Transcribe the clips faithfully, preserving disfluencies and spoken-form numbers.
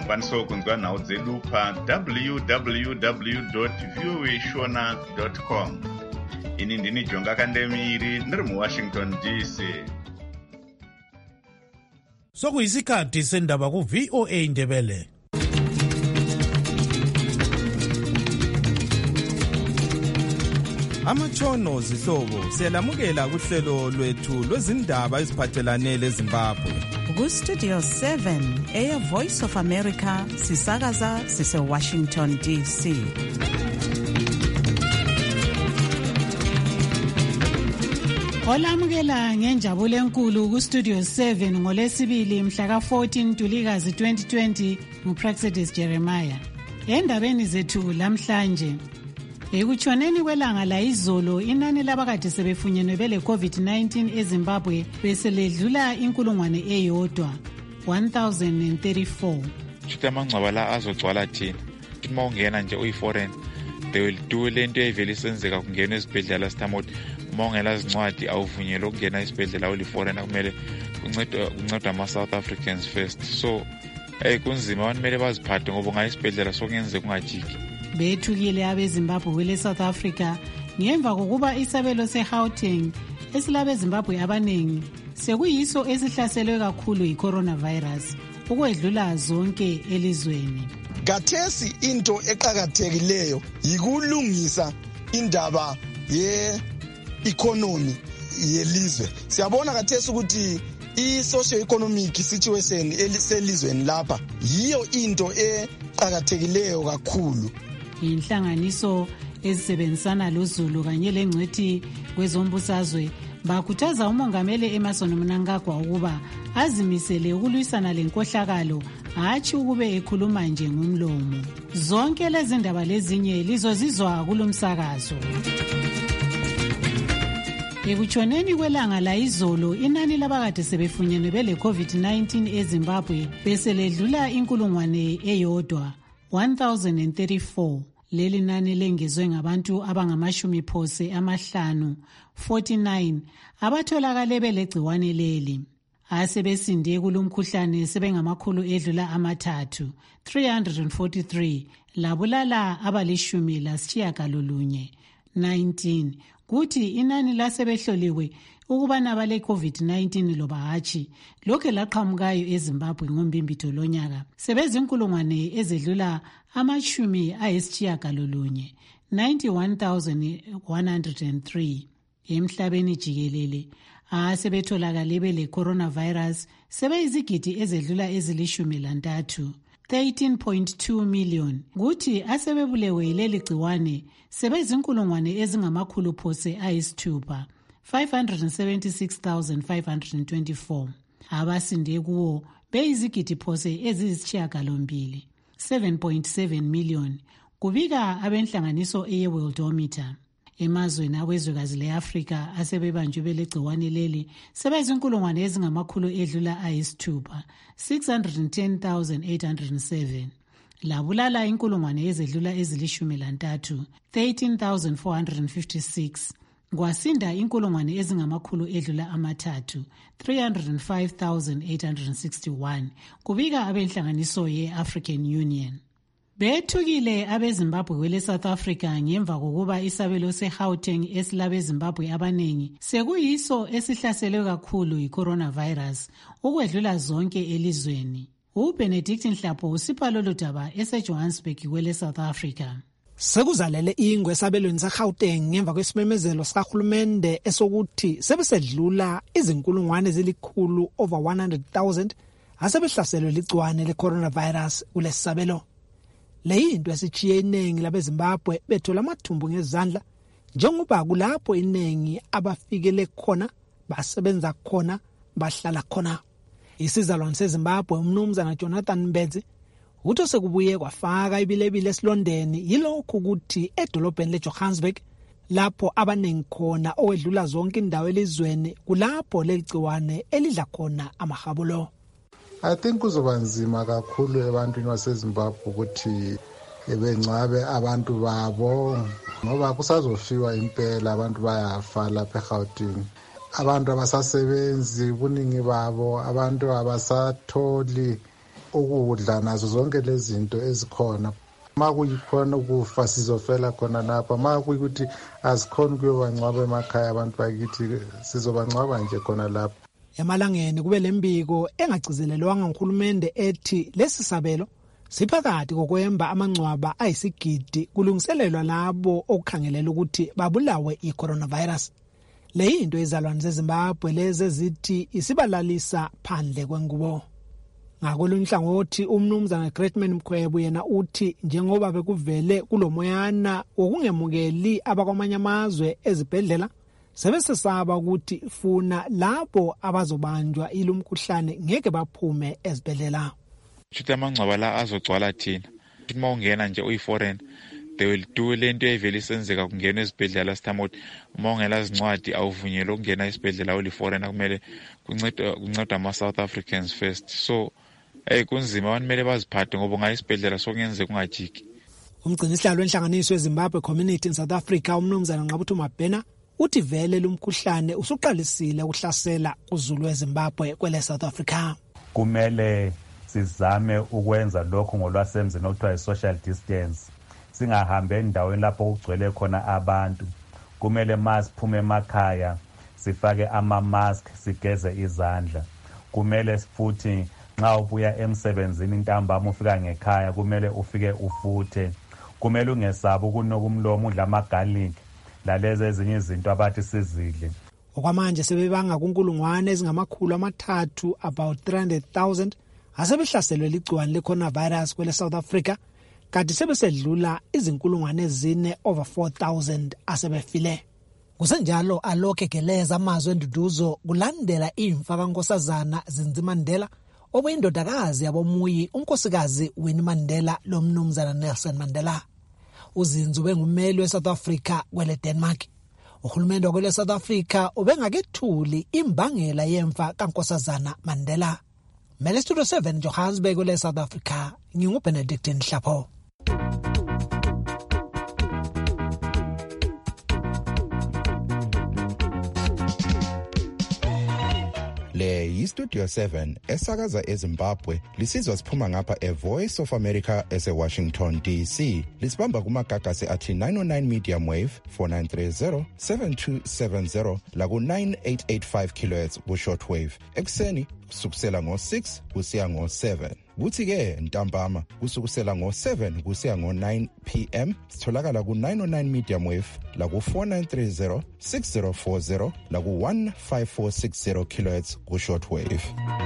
unokwanisa kunzwa nhau dzedu pa w w w dot voa shona dot com. Ini ndini Jonga Kandemiri ndiri muWashington D C. Sokuyisikhathi sendaba ku V O A Ndebele. Amatshono zihlobo siyalamukela kuhlelo lwethu lwezindaba eziphathelane leZimbabwe. Ku Studio seven, Air Voice of America, sisakaza sise Washington D C. Olamukela ngenjabulo enkulu ku Studio seven ngolesibili mhla ka fourteen Ntulikazi twenty twenty nguPraxedis Jeremiah. Endabeni zethu lamhlanje, ekutshoneni kwelanga la izolo inani labakade sebefunyenwe bele COVID nineteen eZimbabwe beseledlula inkulungwane eyodwa one thousand thirty-four. Amangcwaba la azogcwala thina. Uma ungena nje uyi-foreign, they will do lento evele isenzeka kungena esibhedlela sithamothi. Uma ungela zincwadi awuvunyelwa ukungena esibhedlela uli-foreign, kumele kuncedwe kuncedwe ama-South Africans first. So eh kunzima abantu kumele baziphathe ngoba ngayo isibhedlela sokungenzeka kungajiki. Bethukile abeZimbabwe wele South Africa ngemva kokuba isabelo seGauteng esilabe Zimbabwe abanengi sekuyiso esihlaselwe kakhulu yi-coronavirus ukwedlula zonke elizweni. Gathesi into eqhakathekileyo yikulungisa indaba ye economy yelizwe. Siyabona gathesi ukuthi i-socio economic situation elizweni lapha yiyo into eqhakathekileyo kakhulu. Inhlanganiso ezisebenzisana loZulu kanye lengcwethi kwezombusazwe bakhuthaza umongameli Emmerson Mnangagwa ukuba azimisele ukulwisana lenkohlakalo, hatshi ukube ekhuluma nje ngomlomo. Zonke lezi ndaba lezinye lizozizwa kulomsakazo. Ekutshoneni kwelanga la izolo inani labakade sebefunyenwe bele COVID nineteen eZimbabwe beseledlula inkulungwane eyodwa one thousand thirty-four. Leli nani lengezwe ngabantu abangamashumi phose amahlanu forty-nine abatholakale belegciwane leli. Asebesinde kulumkhuhlane sebengamakhulu edlula amathathu three hundred forty-three labulala abalishumi lasitshiyagalolunye nineteen. Kuthi inani lasebehloliwe ukubana bale COVID nineteen loba hatshi lokhe laqhamukayo eZimbabwe ngombimbitho lonyaka sebezinkulungwane ezedlula amashumi ayisitshiyagalolunye ninety-one thousand one hundred three. Emhlabeni jikelele asebetholakale bele coronavirus sebeyizigidi ezedlula ezilishumi lantathu thirteen point two million. Kuthi asebebulewe yileli gciwane sebezinkulungwane ezingamakhulu phose ayisithupha five hundred seventy-six thousand five hundred twenty-four. Abasinde kuwo beyizigidi phose eziyisitshiyagalombili seven point seven million, kubika abenhlanganiso eye-Worldometer. Emazweni awezwekazi le-Afrika asebebanjwe belegciwane leli sebezinkulungwane ezingamakhulu edlula ayisithupha six hundred ten thousand eight hundred seven. Labulala inkulungwane ezedlula ezilishumi lantathu thirteen thousand four hundred fifty-six. Kwasinda inkulungwane ezingamakhulu edlula amathathu three hundred five thousand eight hundred sixty-one, kubika abenhlanganiso ye-African Union. Bethukile abeZimbabwe wele South Africa ngemva kokuba isabelo seGauteng esilabe Zimbabwe abanengi sekuyiso esihlaselwe kakhulu yi-coronavirus ukwedlula zonke elizweni. UBenedict Nhlapho usipha lolu daba eseJohannesburg wele South Africa. Sekuzalele ingwe esabelweni seGauteng ngemva kwesimemezelo sikahulumende esokuthi sebesedlula izinkulungwane ezilikhulu over one hundred thousand asebehlaselwe ligciwane le-coronavirus kulesabelo. Leyinto esichiye inengi labeZimbabwe bethola amathumbu ngezandla njengoba kulapho inengi abafikele khona basebenza khona bahlala khona. Isizalwane seZimbabwe umnumzana Jonathan Mbedzi utho sekubuye kwafaka ibilebile esilondeni yilokho ukuthi edolobheni leJohannesburg lapho abanengi khona owedlula zonke indawo elizweni kulapho legciwane elidla khona amahabulo. I think kuzoba nzima kakhulu ebantwini baseZimbabwe ukuthi bengcwabe abantu babo ngoba kusazofiwa impela abantu bayafa lapha eGauteng. Abantu abasasebenzi kuningi babo, abantu abasatholi ukudla nazo zonke lezi zinto ezikhona. Ma kuyikhona ukufa sizofela khona lapha, ma kuyikuthi azikhona ukuyobangcwaba emakhaya abantu bakithi sizobangcwaba nje khona lapha. Emalangeni kube lembiko engagcizelelwanga nguhulumende ethi lesi sabelo siphakathi kokwemba amangcwaba ayisigidi kulungiselelwa labo okukhangelela ukuthi babulawe i-coronavirus. Le yinto izalwane zeZimbabwe lezi ezithi isibalalisa phandle kwengubo. Ngakolunye uhlangothi umnumzana Greatman Mkhwebo yena uthi njengoba bekuvele kulomoyana wokungemukeli abakwamanye amazwe ezibhedlela, sebesesaba ukuthi funa labo abazobanjwa ilumkhuhlane ngeke baphume ezibhedlela. Futhi amangcwaba la azogcwala thina. Uma ungena nje uyi-foreign, they will do lento evele isenzeka kungena ezibhedlela sithamothi. Uma ungela zincwadi awuvunyelwa ukungena esibhedlela uli-foreign, kumele kunceda kunceda ama-South Africans first. So hey kunzima abantu kumele baziphathe ngoba ngayi isibhedlela sokungenzeka kungajiki. Umgcinisihlalo wenhlanganiso yeZimbabwe Community in South Africa umnumzana Nqabuthu Mabhena uthi vele lumkhuhlane usuqalisile ukuhlasela uZulu weZimbabwe kwele South Africa. Kumele sizame ukwenza lokho ngolwasemzini okuthiwa i-social distance. Singahambe endaweni lapho kugcwele khona abantu. Kumele masiphume emakhaya sifake ama-mask sigeze izandla. Kumele futhi nxa ubuya emsebenzini intambama ufika ngekhaya kumele ufike ufuthe. Kumele ungesabi ukunuka umlomo udla ama-garlic lalezi ezinye izinto abathi sizidle. Okwamanje sebebanga kunkulungwane ezingamakhulu amathathu about three hundred thousand asebehlaselwe ligciwane le-coronavirus kwele South Africa, kanti sebesedlula izinkulungwane ezine over four thousand asebefile. Kusenjalo alokhe geleza amazwe enduduzo kulandela imfa kaNkosazana Zinzi Mandela obuyindodakazi yabomuyi unkosikazi Winnie Mandela lomnumzana Nelson Mandela. Uzinzi ubengumeli weSouth Africa kwele Denmark. Uhulumende wakwele South Africa ubengakethuli imbangela yemfa kaNkosazana Mandela. Mele Studio seven Johannesburg kwele South Africa, nginguBenedict Nhlapho. Le yi-Studio seven esakaza eZimbabwe lisizwa siphuma ngapha e-Voice of America ese-Washington D C. Lisibamba kumagagasi athi nine oh nine medium wave four nine three zero seven two seven zero laku nine eight eight five kilohertz ku-short wave. Ekuseni kusukusela ngo-six kusiya ngo-seven. Kuthi-ke ntambama kusukusela ngo-seven kusiya ngo-nine p m sitholakala ku-nine oh nine medium wave laku four nine three zero six zero four zero laku one five four six zero kilohertz ku-short wave.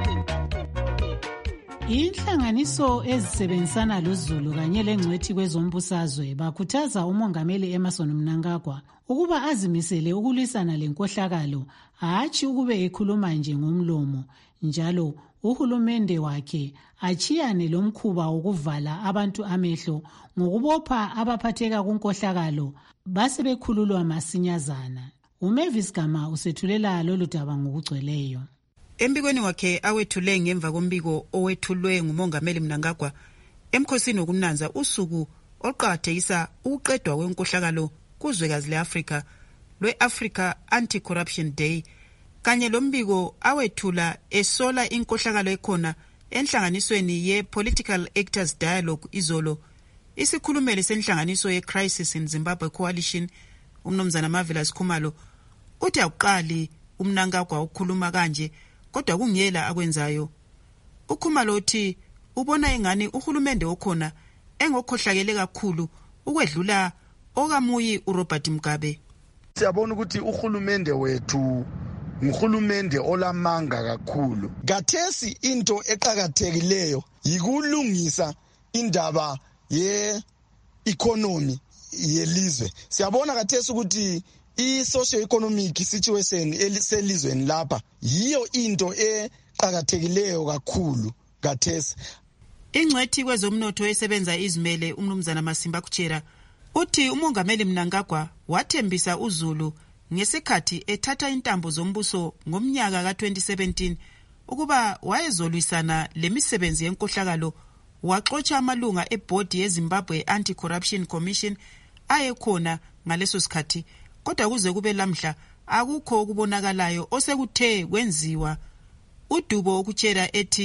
Inhlanganiso ezisebenzisana loZulu kanye lengcwethi kwezombusazwe bakhuthaza umongameli Emmerson Mnangagwa ukuba azimisele ukulwisana lenkohlakalo, hatshi ukube ekhuluma nje ngomlomo. Njalo uhulumende wakhe achiyane lomkhuba wokuvala abantu amehlo ngokubopha abaphatheka kunkohlakalo base bekhululwa masinyazana. uMavis Gama usethulela lolu daba ngokugcweleyo. Embikweni wakhe awethule ngemva kombiko owethulwe ngumongameli Mnangagwa emkhosini wokumnanza usuku oqhathekisa ukuqedwa kwenkohlakalo kuzwekazi leAfrika lwe-Africa Anti-Corruption Day, kanye lombiko awethula esola inkohlakalo ekhona enhlanganisweni ye-Political Actors Dialogue izolo. Isikhulumeli senhlanganiso ye-Crisis in Zimbabwe Coalition umnumzana Marvelous Khumalo uthi awuqali uMnangagwa ukukhuluma kanje kodwa kungela akwenzayo. Ukhumalo uthi ubona engani uhulumende okhona engokhohlakele kakhulu ukwedlula okamuyi uRobert Mugabe. Siyabona ukuthi uhulumende wethu ngihulumende olamanga kakhulu. Gathesi into eqhakathekileyo yikulungisa indaba ye economy yelizwe. Siyabona gathesi ukuthi i-socio-economic situation elizweni lapha yiyo into eqhakathekileyo kakhulu gathesi. Ingcwethi kwezomnotho esebenza izimele umnumzana Masimba Kuchera uthi umongameli Mnangagwa wathembisa uZulu ngesikhathi ethatha intambo zombuso ngomnyaka ka twenty seventeen ukuba wayezolwisana lemisebenzi yenkohlakalo. Waxotsha amalunga ebhodi yeZimbabwe Anti-Corruption Commission ayekhona ngaleso sikhathi, kodwa kuze kube lamhla akukho ukubonakalayo osekuthe kwenziwa. Udubo Okuchera ethi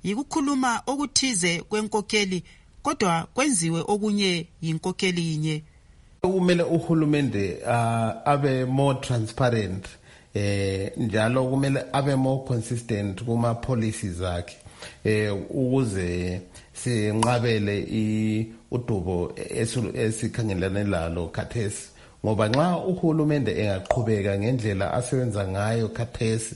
yikukhuluma okuthize kwenkokheli kodwa kwenziwe okunye yinkokheli inye. Kumele uhulumende uh, abe more transparent eh njalo kumele abe more consistent kuma policies akhe eh ukuze sinqabele i udubo esikhangelane lalo khathesi, ngoba nxa uhulumende engaqhubeka ngendlela asebenza ngayo khathesi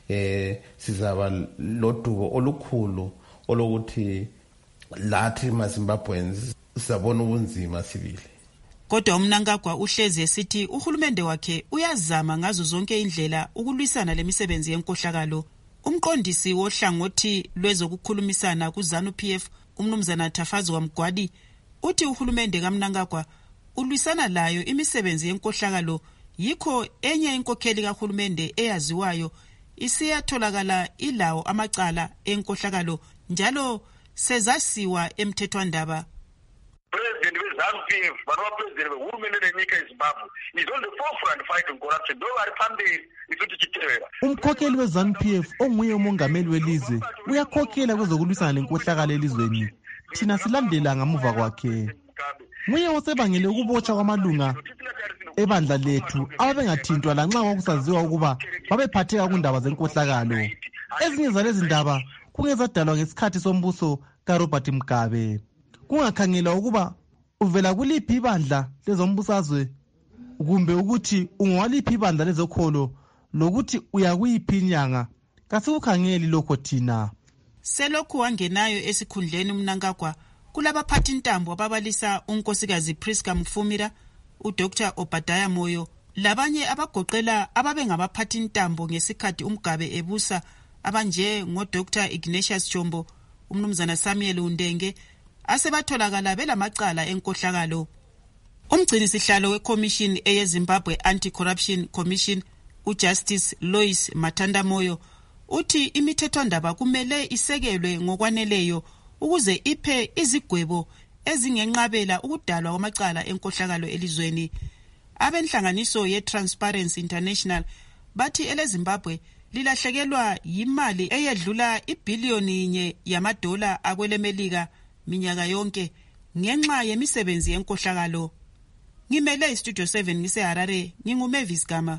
eh sizaba lodubo olukhulu olokuthi lathi maZimbabweans sabona ubunzima sibili. Kodwa uMnangagwa uhlezi esithi uhulumende wakhe uyazama ngazo zonke indlela ukulwisana lemisebenzi yenkohlakalo. Umqondisi wohlangothi lwezokukhulumisana kuZANU-P F umnumzana Tafazi Mgwadi uthi uhulumende kaMnangagwa ulwisana layo imisebenzi yenkohlakalo, yikho enye inkokheli kahulumende eyaziwayo isiyatholakala ilawo amacala enkohlakalo njalo sezasiwa emthethwandaba. President we-ZANU-P F, but our president we-Women eNyika eZimbabwe is on the forefront fighting corruption. Though ari phambili isuthi chitela. Umkhokheli we-ZANU-P F onguye umongameli welizwe uyakhokhela kwezokulwisana lenkohlakalo elizweni. Thina silandela ngamuva kwakhe. Nguye osebangele ukubotshwa kwamalunga ebandla lethu ababengathintwa lanxa kwakusaziwa ukuba babephatheka kundaba zenkohlakalo. Ezinye zalezi ndaba kungezadalwa ngesikhathi sombuso kaRobert Mugabe. Kungakhangela ukuba uvela kuliphi ibandla lezombusazwe kumbe ukuthi ungwaliphi ibandla lezokholo lokuthi uyakuyiphi inyanga, kasikukhangeli lokho thina. Selokhu wangenayo esikhundleni uMnangagwa kulabaphathi intambo ababalisa unkosikazi Priska Mfumira, uDr Obadiah Moyo labanye abagoqela ababengabaphathi intambo ngesikhathi uMgabe ebusa abanje ngoDr Ignatius Chombo, umnumzana Samuel Undenge asebatholakala belamacala enkohlakalo. Umgcini sihlalo weCommission eyeZimbabwe Anti-Corruption Commission uJustice Lois Matanda Moyo uthi imithethwandaba kumele isekelwe ngokwaneleyo ukuze iphe izigwebo ezingenqabela ukudalwa kwamacala enkohlakalo elizweni. Abenhlanganiso ye-Transparency International bathi eleZimbabwe lilahlekelwa yimali eyedlula ibiliyoni inye yamadola akwelemelika minyaka yonke ngenxa yemisebenzi yenkohlakalo. Ngimele iStudio seven ngiseHarare, nginguMavis Gama.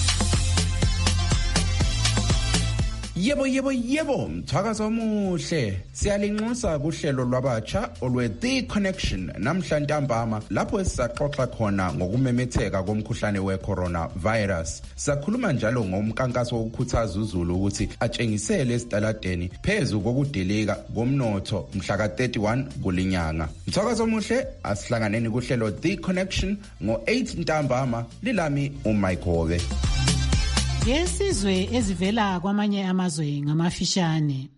Yebo yebo yebo, mthakazo omuhle. Siyalinxusa kuhlelo lwabatsha olwe The Connection namhla ntambama lapho esisaxoxa khona ngokumemetheka komkhuhlane wecorona virus. Sakhuluma njalo ngomkankaso wokukhuthaza uZulu ukuthi atshengisele esitaladeni phezulu kokudeleka komnotho mhla ka thirty-one kulinyanga. Mthakazo omuhle, asihlanganeni kuhlelo The Connection ngo eight ntambama. Lilami uMichael. Yesizwe ezivela kwamanye amazwe ngamafishane.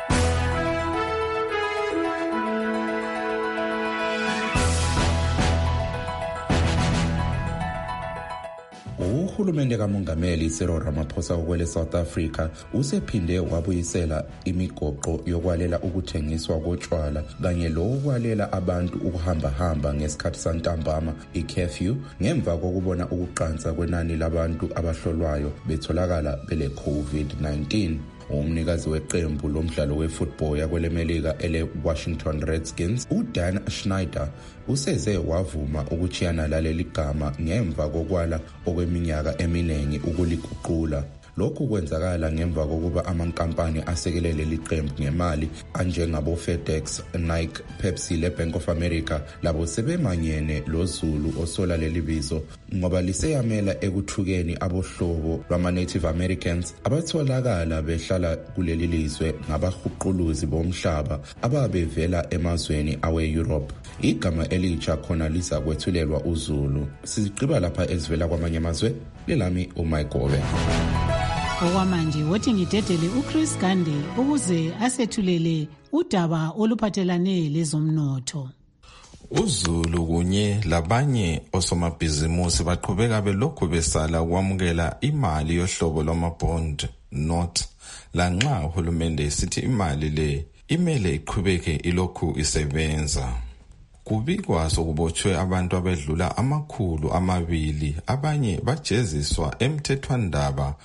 Uhulumende kaMongameli Cyril Ramaphosa okwele South Africa usephinde wabuyisela imigoqo yokwalela ukuthengiswa kotshwala kanye lokwalela abantu ukuhamba hamba ngesikhathi santambama i-curfew ngemva kokubona ukuqansa kwenani labantu abahlolwayo betholakala bele COVID nineteen. Umnikazi weqembu lomdlalo wefootball yakwelemelika ele Washington Redskins uDan Schneider useze wavuma ukuchiyana laleli gama ngemva kokwala okweminyaka eminingi ukuliguqula. Lokhu kwenzakala ngemva kokuba amankampani asekelele liqembu ngemali anjengabo FedEx, Nike, Pepsi le Bank of America labo sebemanyene loZulu osola leli bizo ngoba liseyamela ekuthukeni abohlobo lwama Native Americans abatholakala behlala kuleli lizwe ngabahuquluzi bomhlaba ababevela emazweni awe Europe. Igama elitsha khona lisa kwethulelwa uZulu. Siziqiba lapha ezivela kwamanye amazwe. Lelami uMichael. Okwamanje wothi ngidedele uChris Gande ukuze asethulele udaba oluphathelane lezomnotho. uZulu kunye labanye osomabhizimusi baqhubeka belokhu besala ukwamukela imali yohlobo lwamabond not lanxa uhulumende esithi imali le imele iqhubeke ilokhu isebenza. Kubikwa sokubotshwe abantu abedlula amakhulu amabili abanye bajeziswa emthethwandaba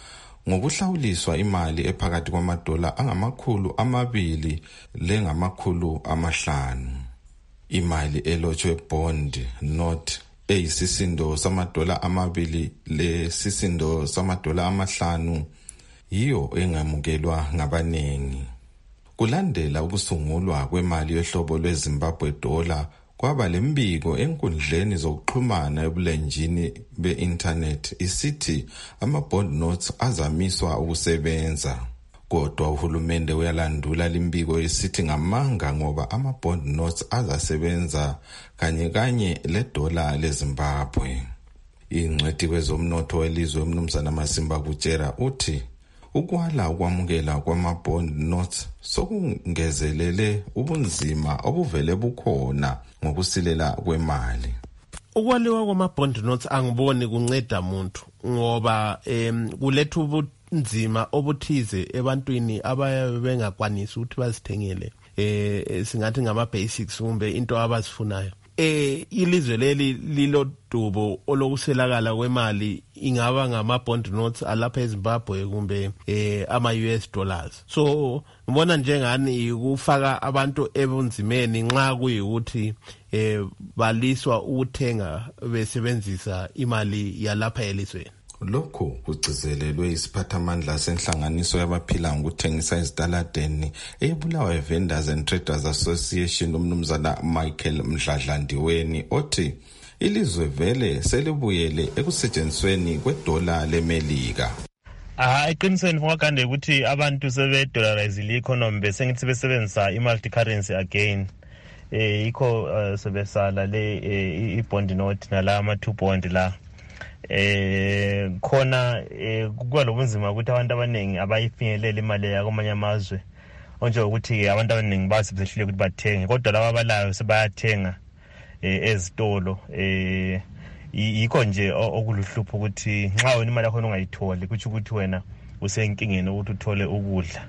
ngokuhlawuliswa imali ephakathi kwamadola angamakhulu amabili lengamakhulu amahlanu. Imali elotshwe bond note eyisisindo samadola amabili lesisindo samadola amahlanu yiyo engamukelwa ngabanengi. Kulandela ukusungulwa kwemali yohlobo lweZimbabwe dollar kwaba lembiko enkundleni zokuxhumana ebulenjini be-internet isithi ama-bond notes azamiswa ukusebenza. Kodwa uhulumende uyalandula limbiko esithi ngamanga ngoba ama-bond notes azasebenza kanye kanye le-dollar leZimbabwe. Ingcwethi kwezomnotho welizwe uMnumzana Masimba Kuchera uthi ukwala ukwamukela kwama-bond notes sokungezelele ubunzima obuvele bukhona ngokusilela kwemali. Ukwaliwa kwama-bond notes angiboni kunceda umuntu ngoba em kuletha ubunzima obuthize ebantwini ababengakwanisi ukuthi bazithengele eh singathi ngama basics kumbe into abazifunayo. Eh ilizwe leli lilodubo olokuselakala kwemali ingaba ngama-bond notes alapha eZimbabwe kumbe eh ama U S dollars. So ngibona njengani ukufaka abantu ebunzimeni nxa kuyikuthi eh baliswa ukuthenga besebenzisa imali yalapha elizweni. Lokho kugcizelelwe isiphathamandla senhlanganiso yabaphila ngokuthengisa ezitaladeni eBulawayo Vendors and Traders Association uMnumzana Michael Mdladlandiweni othi ilizwe vele selibuyele ekusetshenzisweni kwedola leMelika. Ah iqinisweni ngokande ukuthi abantu sebedollarize i-economy bese ngithi besebenzisa i-multi currency again. Eh ikho uh, sebesala le eh, i-bond note nala ama two bond la. Eh khona eh kwalobunzima ukuthi abantu abanengi abayifinyelela imali yakomanye amazwe onje ukuthi abantu abanengi basebehlile ukuthi bathenge kodwa laba abalayo sebayathenga eh ezitolo eh yikho nje okuluhlupho ukuthi nxa wena imali yakho ungayitholi kuthi ukuthi wena usenkingeni ukuthi uthole ukudla.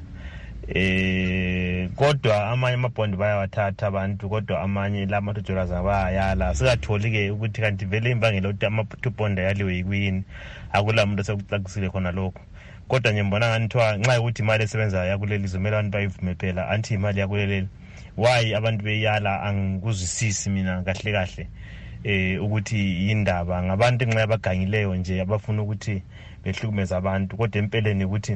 Eh kodwa amanye amabond bayawathatha abantu kodwa amanye la ama dollars abayala sikatholi ke ukuthi kanti vele imbangela ukuthi ama bond yaliwe yikwini akula muntu sekuxakisile khona lokho kodwa nje mbona nganthiwa nxa ukuthi imali esebenza yakuleli izomela abantu bayivume phela anti imali yakuleli why abantu beyala angikuzwisisi mina kahle kahle eh ukuthi indaba ngabantu nxa abagangileyo nje abafuna ukuthi behlukumeza abantu kodwa empeleni ukuthi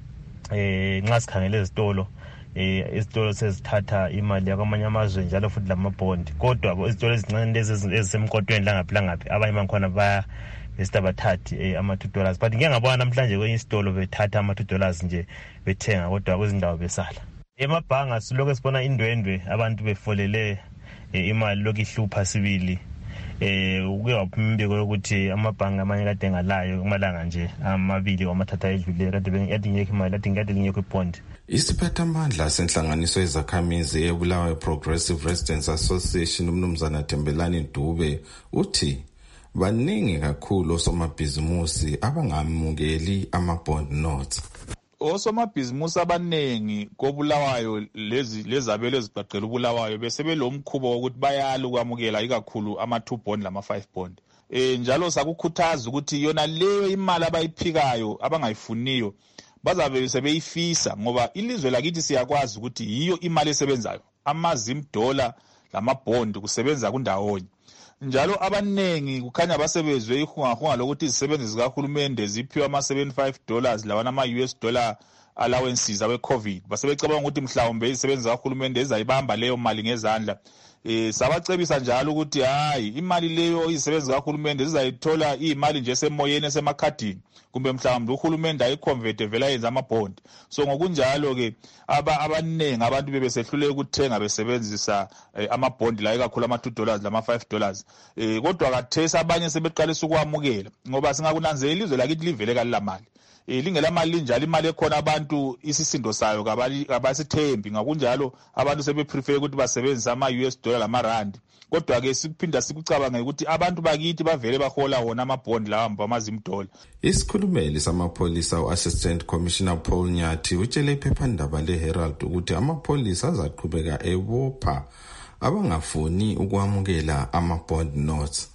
eh nxa sikhangele izitolo eh izitolo sezithatha imali yakwamanye amazwe njalo futhi lama-bond kodwa izitolo ezincane lezi ezisemkotweni langaphi langaphi abanye khona baya bestabathathi eh ama-two dollars but ngeke ngabona namhlanje kwenye isitolo bethatha ama-two dollars nje bethenga kodwa kwezindawo besala. Emabhanga siloko sibona indwendwe abantu befolele imali lokhu ihlupha sibili. Eh uke waphimibiko yokuthi amabhanga amanye kade ngalayo kumalanga nje amabili wamathatha edlule kade bengiyadingeka imali kade ngiyadingeka ibond. Isiphathamandla senhlanganiso ezakhamizi eBulawayo Progressive Residents Association uMnumzana Thembelani Dube uthi baningi kakhulu osomabhizimusi abangamukeli ama-bond notes. Osomabhizimusi abanengi koBulawayo lezi lezabelo ezibhaqela uBulawayo bese belomkhubo wokuthi bayala ukwamukela ikakhulu ama two bond lama five bond. Eh njalo sakukhuthaza ukuthi yona leyo imali abayiphikayo abangayifuniyo bazabe sebeyifisa ngoba ilizwe lakithi siyakwazi ukuthi yiyo imali esebenzayo. Amazim dollar lama bond kusebenza kundawonye. Njalo abanengi kukhanya basebezwe ihungahunga lokuthi izisebenzi zikahulumende ziphiwa ama seventy-five dollars lawana ama U S dollar allowances awe COVID. Basebecabanga ukuthi mhlawumbe izisebenzi zikahulumende ezayibamba leyo mali ngezandla. Eh sabacebisa njalo ukuthi hayi imali leyo izisebenzi zikahulumende zizayithola imali nje semoyeni esemakhadini kumbe mhlawumbe uhulumende ayiconvert vela yenza ama-bond. So ngokunjalo ke aba abanengi abantu bebesehlule ukuthenga besebenzisa eh, ama-bond la ikakhulu ama two dollars lama five dollars. Eh kodwa kathesa abanye sebeqalisa ukwamukela ngoba singakunanzela ilizwe lakithi livele kalila mali. Eh lingela mali njalo imali ekhona abantu isisindo sayo kabasithembi ngakunjalo abantu sebeprefer ukuthi basebenzise ama U S dollar lama rand. Kodwa ke siphinda sikucabanga ukuthi abantu bakithi bavele bahola wona ama-bond lawa amazim dollar. Isikhulumeli samapholisa u-Assistant Commissioner Paul Nyathi utshele iphephandaba le-Herald ukuthi amapholisa azaqhubeka ebopha abangafuni ukwamukela ama-bond notes.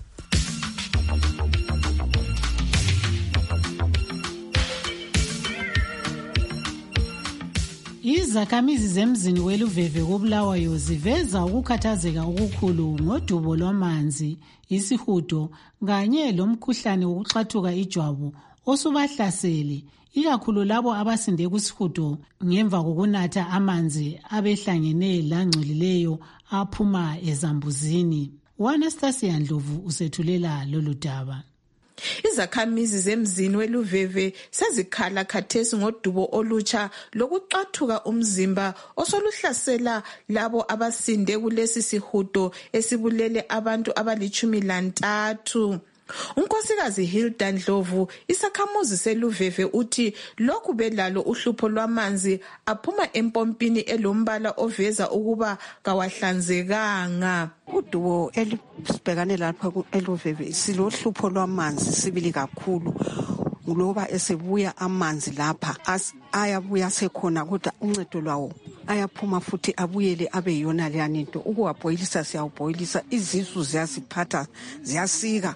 Izakhamizi zemzini weLuveve koBulawayo ziveza ukukhathazeka okukhulu ngodubo lwamanzi, isihudo kanye lomkhuhlane wokuxathuka ijwabu osubahlasele, ikakhulu labo abasinde kusihudo ngemva kokunatha amanzi abehlangene langcolileyo aphuma ezambuzini. uAnastasia Ndlovu usethulela lolu daba. Izakhamizi zemzini weLuveve sezikhala khathesi ngodubo olutsha lokuqathuka umzimba osoluhlasela labo abasinde kulesi sihudo esibulele abantu abalitshumi lantathu. Unkosikazi Hilda Ndlovu, isakhamuzi seLuveve, uthi lokhu belalo uhlupho lwamanzi aphuma empompini elombala oveza ukuba kawahlanzekanga. Udubo elisibhekane lapha eLuveve silohlupho lwamanzi sibili kakhulu. Ngoba esebuya amanzi lapha ayabuya sekhona kodwa uncedo lwawo ayaphuma futhi abuyele abe yona leyanto. Ukuwabhoyilisa siyawubhoyilisa, izisu ziyasiphatha ziyasika.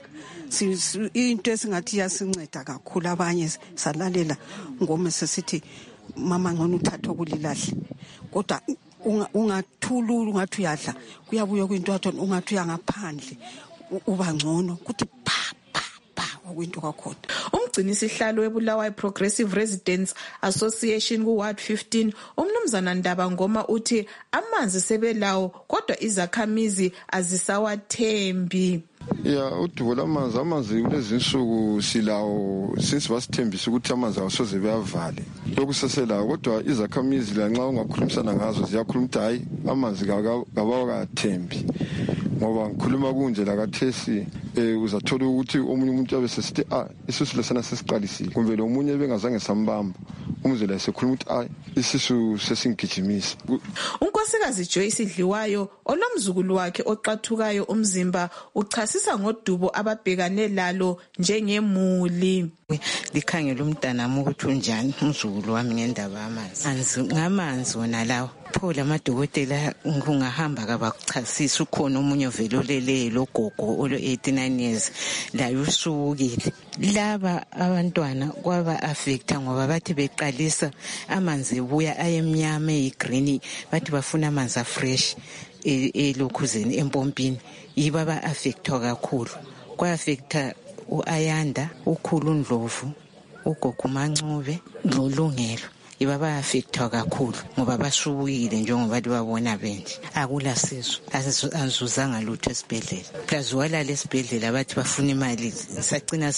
Into esingathi yasinceda kakhulu, abanye salalela ngome sesithi mama ngcono uthatha kulilahle, kodwa ungathulula ungathi uyadla kuyabuya kwinto athi ungathi uyangaphandle uba ngcono kuthi pha pha pha okwinto kakhona. Umgcini sihlalo weBulawayo Progressive Residents Association ku Ward fifteen, umnumzana Ndaba Ngoma, uthi amanzi sebelawo kodwa izakhamizi azisawathembi. Ya udubo lamanzi amanzi kulezi insuku silawo since basithembisa ukuthi amanzi awasoze beyavale. Lokhu seselawo kodwa izakhamizi la nxa ungakhulumisana ngazo ziyakhuluma ukuthi hayi amanzi kabawakathembi. Ngoba ngikhuluma kunje la kathesi eh uzathola ukuthi omunye umuntu yabe sesithi ah isisu lesana sesiqalisile, kumbe lo munye bengazange sambamba umzela esekhuluma ukuthi ah isisu sesingigijimisa. Unkosikazi Joyce Dliwayo olomzukulu wakhe oqathukayo umzimba uchasisa ngodubo ababhekane lalo njengemuli. Likhangela umntanami ukuthi unjani umzukulu wami ngendaba yamanzi. Ngamanzi wona lawo. Pho lamadokotela ngungahamba kabakuchasisa ukhona umunye ovelolele logogo olo eighty-nine years la usukile. Laba abantwana kwaba affecta ngoba bathi beqalisa amanzi ebuya ayemnyama egreen, bathi bafuna amanzi afresh elokhuzeni empompini, yiba ba affectwa kakhulu. Kwa affecta uAyanda, ukhulu Ndlovu, ugogo Mancube noLungelo. Iba ba-affectwa kakhulu ngoba basubukile njengoba libabona benje. Akula sizo, azuzanga lutho esibhedlela. Plus walala esibhedlela bathi bafuna imali, sacina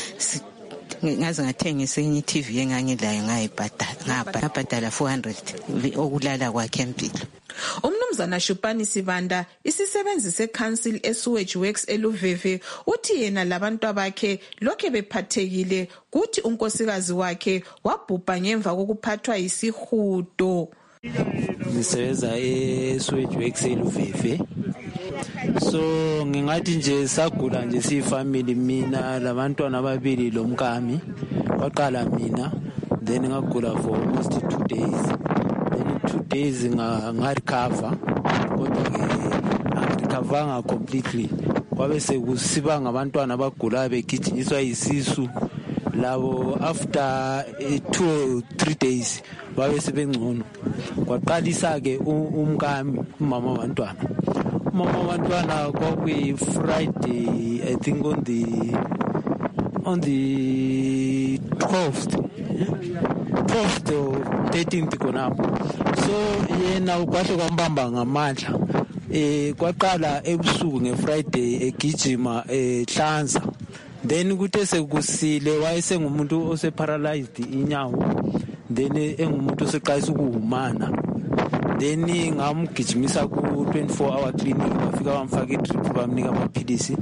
ngaze ngathengisa enye i-T V engangilayo ngayibhadala, ngabhadala four hundred okulala kwakhe empilo. Umnumzana Shupani Sibanda, isisebenzi seCouncil eSewage Works eLuveve, uthi yena labantu abakhe lokhe bephathekile kuthi unkosikazi wakhe wabhubha ngemva kokuphathwa yisihudo. Ngisebenza eSewage Works eLuveve. So ngingathi nje sagula nje siyifamily, mina labantwana ababili lomkami. Waqala mina, then ngagula for almost two days. Then two days nga-recover, kodwa ke angirecoveranga completely. Kwabe sekusiba ngabantwana abagulayo begijinyiswa yisisu labo. After two or three days babe sebengcono. Kwaqalisa ke umkami umama wabantwana. Umama wabantwana kwakuyi Friday, I think on the on the twelfth twelfth or thirteenth konapho. So yena ukwahle kwambamba ngamandla. Eh kwaqala ebusuku ngeFriday egijima ehlanza. Then kuthe sekusile wayesengumuntu oseparalyzed inyawo. Then engumuntu oseqalisa ukuhumana. Then ngamgijimisa ku twenty-four hour clinic, bafika bamfaka idrip bamnika amaphilisi.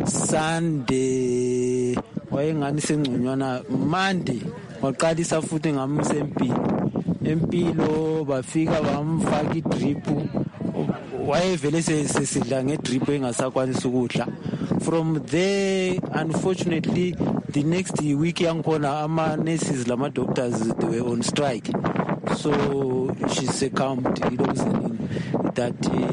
Sunday wayengani sengconywana. Monday waqalisa futhi ngamsempilo. Empilo bafika bamfaka idrip. Wayevele sesidla ngedrip engasakwanisa ukudla. From there, unfortunately, the next week yangikhona ama nurses lama doctors they were on strike. So she succumbed that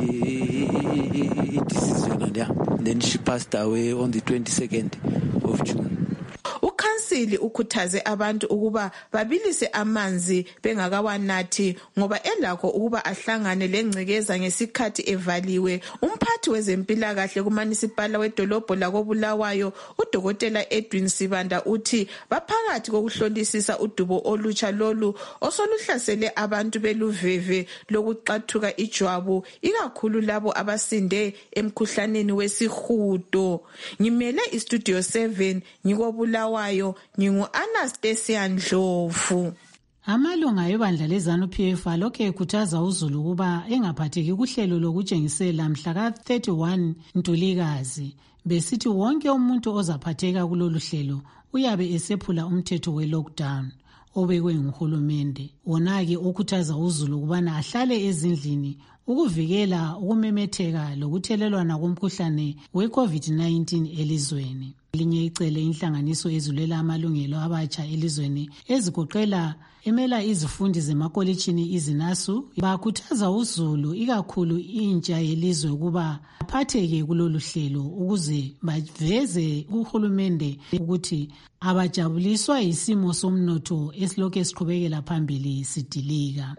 uh, disease. Then she passed away on the twenty-second of June. uCancel ukhuthaze abantu ukuba babilise amanzi bengakawanathi ngoba elakho ukuba ahlangane lengcekeza ngesikhathi evaliwe. Umphathi wezempilakahle kumanisipala wedolobho lakoBulawayo uDokotela Edwin Sibanda uthi baphakathi kokuhlolisisa udubo olutsha lolu osoluhlasele abantu beluveve lokuqathuka ijwabu ikakhulu labo abasinde emkhuhlaneni wesihudo. Ngimele iStudio seven ngikoBulawayo ngingu-Anastasia Ndlovu. Amalunga ebandla leZANU-P F alokhe ekhuthaza uZulu ukuba engaphatheki kuhlelo lokutshengisela mhla ka thirty-one Ntulikazi besithi wonke umuntu ozaphatheka kulolu hlelo uyabe esephula umthetho we-lockdown obekwe nguhulumende. Wona-ke ukhuthaza uZulu ukubana ahlale ezindlini ukuvikela ukumemetheka lokuthelelwana komkhuhlane we-COVID nineteen elizweni. Linye icele inhlanganiso ezilulela amalungelo abatsha elizweni ezigoqela emela izifundi zemakolitshini izinasu bakhuthaza uZulu ikakhulu intsha yelizwe ukuba aphatheke kulolu hlelo ukuze baveze uhulumende ukuthi abajabuliswa isimo somnotho esilokhu esiqhubekela phambili sidilika.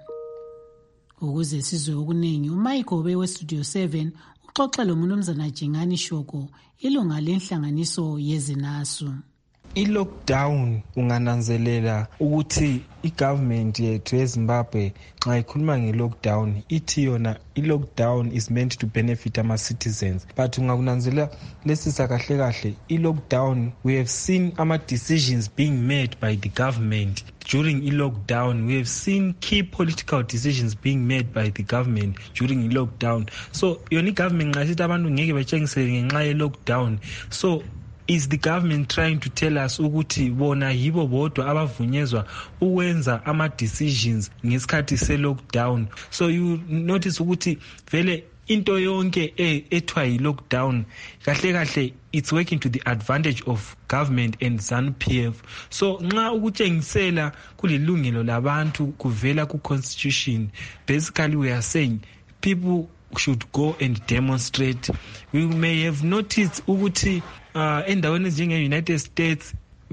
Ukuze sizwe okuningi, uMichael Obe weStudio seven uxoxa loMnumzana Jingani Shoko, ilunga lenhlanganiso yezinasu. I-lockdown ungananzelela ukuthi i-government yethu eZimbabwe nxa ikhuluma nge-lockdown ithi yona i-lockdown is meant to benefit ama-citizens, but ungakunanzelela lesisa kahle kahle i-lockdown we have seen ama-decisions being made by the government. During i-lockdown, we have seen key political decisions being made by the government during i-lockdown. So yona i-government nxa sithi abantu ngeke betshengisele ngenxa ye-lockdown, so is the government trying to tell us ukuthi bona yibo bodwa abavunyezwa ukwenza ama decisions ngesikhathi se lockdown? So you notice ukuthi vele into yonke ethiwa yi lockdown kahle kahle it's working to the advantage of government and ZANU-P F. So nxa ukutshengisela kulilungelo labantu kuvela ku constitution, basically we are saying people should go and demonstrate. We may have noticed ukuthi uh, endaweni njenge-United States,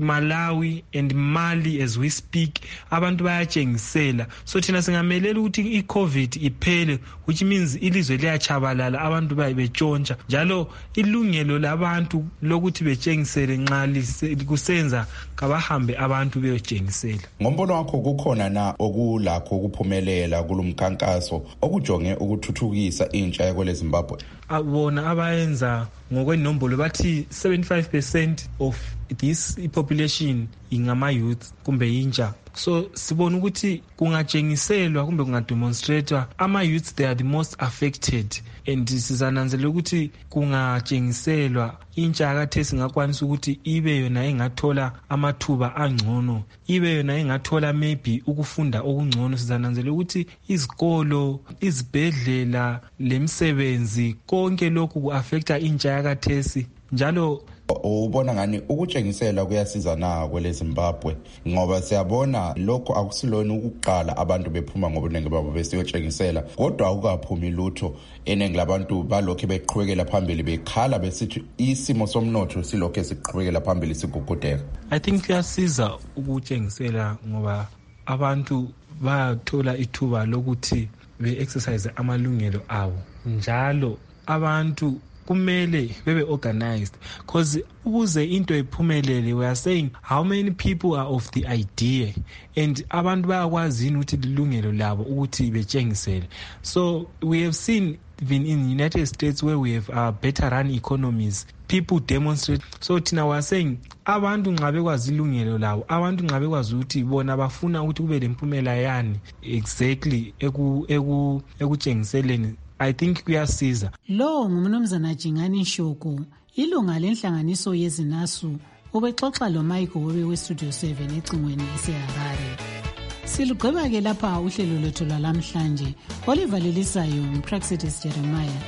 Malawi and Mali as we speak abantu bayatshengisela. So thina singamelela ukuthi i-COVID iphele, which means ilizwe liyachabalala abantu baye betshontsha, njalo ilungelo labantu lokuthi betshengisele nxa kusenza kabahambe abantu beyotshengisela. Ngombono wakho kukhona na okulakho ukuphumelela kulumkhankaso okujonge ukuthuthukisa intsha yakwele Zimbabwe? Bona abayenza ngokwenombolo bathi seventy-five percent of this population ingama youth kumbe intsha. So sibona ukuthi kungatshengiselwa kumbe kungademonstratewa ama youths they are the most affected, and sizananzelela ukuthi kungatshengiselwa intsha akathe singakwanisa ukuthi ibe yona engathola amathuba angcono, ibe yona engathola maybe ukufunda okungcono. Sizananzelela ukuthi izikolo, izibhedlela, lemsebenzi konke lokhu ku-affecta intsha yakathesi. Njalo ubona ngani ukutshengisela kuyasiza na kwele Zimbabwe, ngoba siyabona lokho akusilona ukuqala abantu bephuma ngobunenge babo besiyotshengisela, kodwa akukaphumi lutho. Eningi labantu balokho beqhubekela phambili bekhala besithi isimo somnotho silokho esiqhubekela phambili sigugudeka. I think kuyasiza ukutshengisela ngoba abantu bayathola ithuba lokuthi be-exercise amalungelo abo, njalo abantu kumele bebe organized, because ukuze into iphumelele we are saying how many people are of the idea, and abantu bayakwazi ukuthi lilungelo labo ukuthi betshengisele. So we have seen even in the United States where we have uh, better run economies, people demonstrate. So thina we are saying abantu nxa bekwazi ilungelo labo, abantu nxa bekwazi ukuthi bona bafuna ukuthi kube lempumela yani exactly eku eku ekutshengiseleni, I think kuyasiza. Lo ngumnumzana Jingani Shoko, ilunga lenhlanganiso yezinasu, ubexoxa lo Michael Obe weStudio seven ecingweni eseHarare. Silugqiba ke lapha uhlelo lwethu lwalamhlanje olivalelisayo uPraxitis Jeremiah.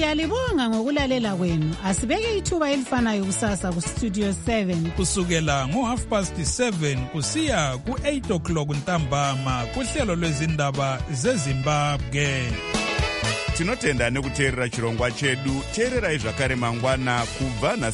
Siyalibonga ngokulalela kwenu. Asibeke ithuba elifanayo kusasa ku Studio seven. Kusukela ngo half past seven kusiya ku eight o'clock ntambama kuhlelo lwezindaba zeZimbabwe. Tinotenda nekuteerera chirongwa chedu. Teererai zvakare mangwana kubva